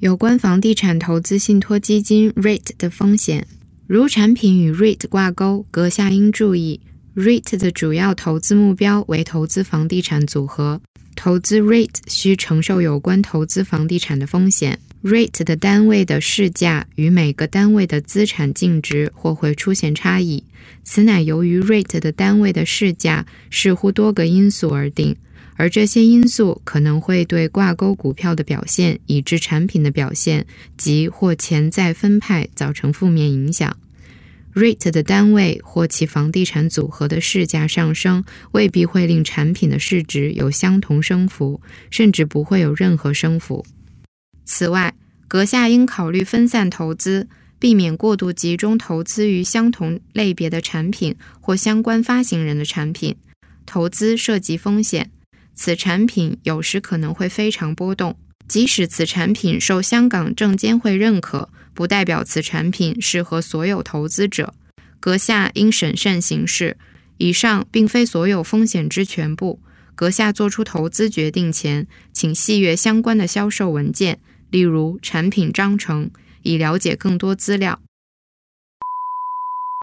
有关房地产投资信托基金 REIT 的风险。如产品与 REIT 挂钩，阁下应注意 REIT 的主要投资目标为投资房地产组合，投资 REIT 需承受有关投资房地产的风险。REIT 的单位的市价与每个单位的资产净值或会出现差异，此乃由于 REIT 的单位的市价视乎多个因素而定，而这些因素可能会对挂钩股票的表现以致产品的表现及或潜在分派造成负面影响。REIT 的单位或其房地产组合的市价上升，未必会令产品的市值有相同升幅，甚至不会有任何升幅。此外，阁下应考虑分散投资，避免过度集中投资于相同类别的产品或相关发行人的产品。投资涉及风险，此产品有时可能会非常波动，即使此产品受香港证监会认可，不代表此产品适合所有投资者。阁下应审慎行事，以上并非所有风险之全部。阁下做出投资决定前，请细阅相关的销售文件，例如产品章程，以了解更多资料。